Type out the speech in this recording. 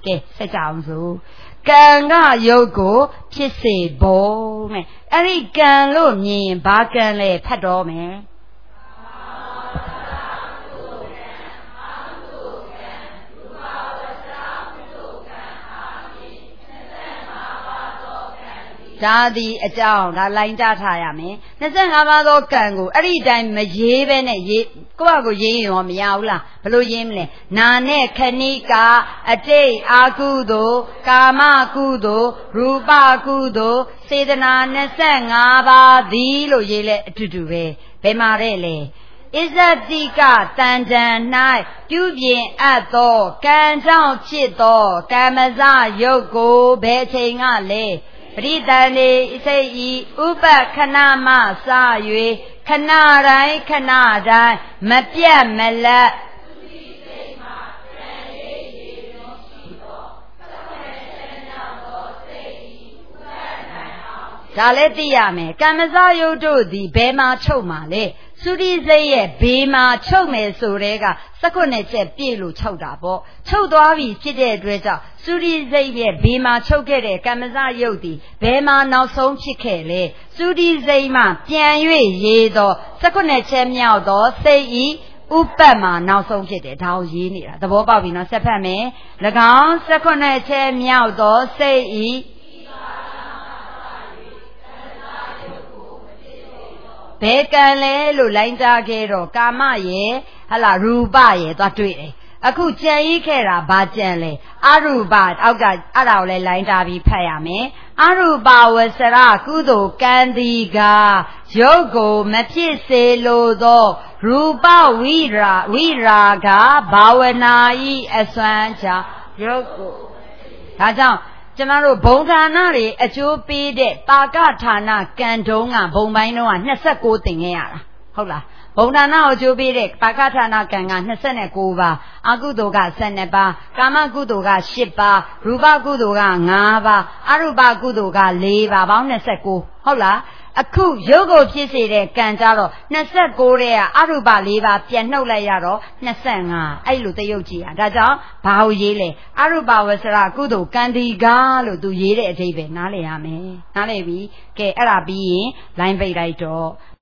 Kê, sẽ chào ông dù. Cần ngà yêu cô, phía xe bố mẹ. Ở đây cần lúc nhìn bà cần lệ phát đồ mẹ. Ra đi ở trong là lãnh ra thay à mẹ. Nên sẽ ngắm vào đó cần cô. Ở đâyတိုင်းmà dễ bên này dễ. Cô bảo cô dễ hiểu mà nhau là. Bà lô dễ mẹ. Nà nè khani ca. Ở đây á cụ đồ. Kama cụ đồ. Rupa cụ đồ. Sedana nên sẽ ngắm vào đi lô dễ lệ. Trù trù về. Bê mà rê lệ. Izatika tan tan nai. Chú biến á tô. Can trọng chết tô. Kamaza yoko. Bê chê ngá lệ. Pritane say upa khana ma sa yue khana rai khana rai ma piat ma latဒါလည်းသိရမယ်ကမ္မဇယုတ်တို့သည်ဘယ်မှာချုပ်မှာလဲသုရိစိတ်ရဲ့ဘေးမှာချုပ်မယ်ဆိုတဲ့က19ချက်ပြည့်လို့ချုပ်တာပေါ့ချုပ်သွားပြီဖြစ်တဲ့အတွက်ကြောင့်သုရိစိတ်ရဲ့ဘေးမှာချုပ်ခဲ့တဲ့ကမ္မဇယုတ်သည်ဘယ်မှာနောက်ဆုံးဖြစ်ခဲ့လဲသုရိစိတ်မှပြန်၍ရေးသော19ချက်မြောက်သောစိတ်ဤဥပတ်မှာနောက်ဆုံးဖြစ်တယ်ဒါကိုရေးနေတာသဘောပေါက်ပြီနော်ဆက်ဖတ်မယ်၎င်း19ချက်မြောက်သောစိတ်ဤဘယ်ကံလဲလို့လိုင်းကြားခဲ့တော့ကာမရဲ့ဟလာရူပရဲ့သွားတွေ့တယ်အခုကြံဤခဲ့တာဘာကြံလဲအရူပအောက်ကအဲ့ဒါကိုလည်းလိုင်းထားပြီးဖတ်ရမယ်အရူပဝဆရကုသိုလ်ကံတိကရုပ်ကိုမဖြစ်စေလိုသောရူပဝိရာဂဘာဝနာဤအစွမ်းချရုပ်ကိုဒါကြောင့်ကျမတို့ဘုံဌာနတွေအကျိုးပေးတဲ့တာကဌာနကံတုံးကဘုံပိုင်းတော့29သင်ခဲ့ရတာဟုတ်လားဘုံဌာနကိုအကျိုးပေးတဲ့တာကဌာနကံက29ပါးအကုသိုလ်က12ပါးကာမကုသိုလ်က10ပါးရူပကုသိုလ်က5ပါးအရူပကုသိုလ်က4ပါးပေါင်း29ဟုတ်လားအခုရုပ်ကိုဖြစ်စေတဲ့ကံကြတော့29တဲ့ကအရူပ4ပါးပြန်နှုတ်လိုက်ရတော့25အဲ့လိုတရုပ်ကြည့်တာဒါကြောင့်ဘာကိုရေးလဲအရူပဝဆရကုသိုလ်ကံတိကာလို့သူရေးတဲ့အဓိပ္ပာယ်နားလည်ရမယ်နားလည်ပြီကဲအဲ့ဒါပြီးရင်လိုင်းပိတ်လိုက်တော့